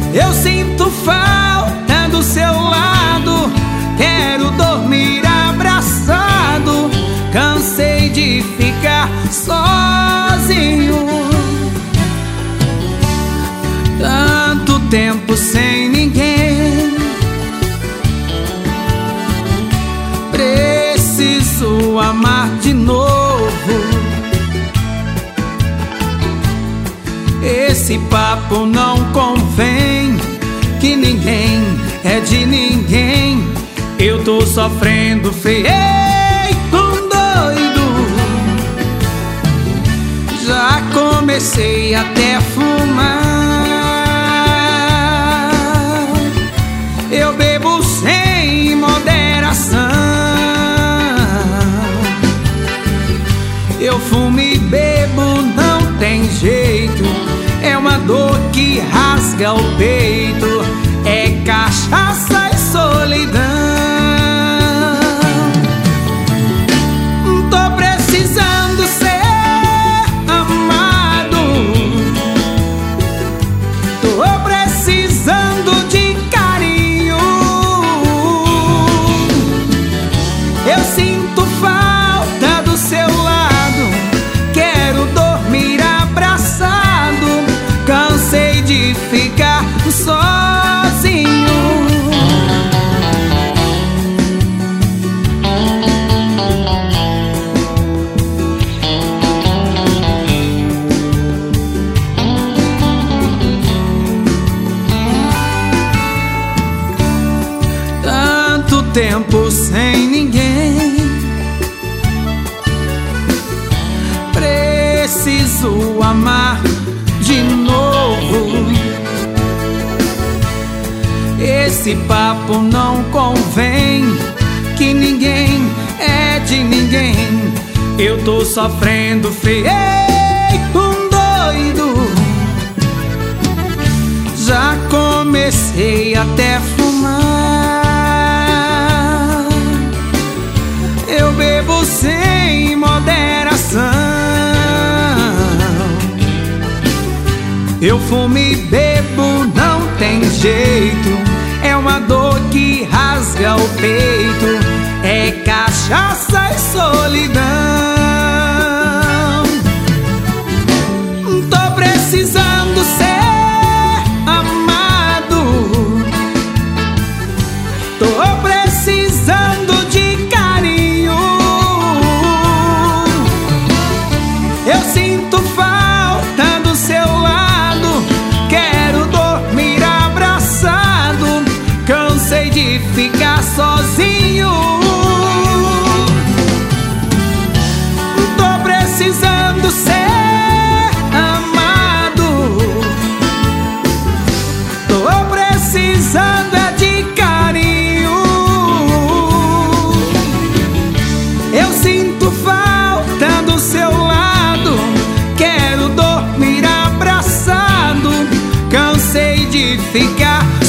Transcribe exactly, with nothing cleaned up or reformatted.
Eu sinto falta do seu lado, quero dormir abraçado. Cansei de ficar sozinho, tanto tempo sem ninguém. Preciso amar de novo. Esse papo não convém, que ninguém é de ninguém. Eu tô sofrendo feito um doido. Já comecei até a fumar. Eu bebo sem moderação. Eu fumo e bebo, não tem jeito. É uma dor que rasga o peito. É cachaça e solidão. Tô precisando ser amado. Tô precisando de carinho. Eu sinto falta do seu lado, quero dormir abraçado. Cansei de ficar sozinho. Tanto tempo sem ninguém. Preciso amar de novo. Esse papo não convém, que ninguém é de ninguém. Eu tô sofrendo feito um doido. Já comecei até a fumar. Eu bebo sem moderação. Eu fumo e bebo, não tem jeito. É uma dor que rasga o peito. É cachaça e solidão. Tô precisando ser amado. Tô precisando de carinho. Eu sinto falta do seu lado, quero dormir abraçado. Cansei de ficar sozinho. Tô precisando ser amado. Tô precisando é de carinho. Eu sinto falta do seu lado, quero dormir abraçado. Cansei de ficar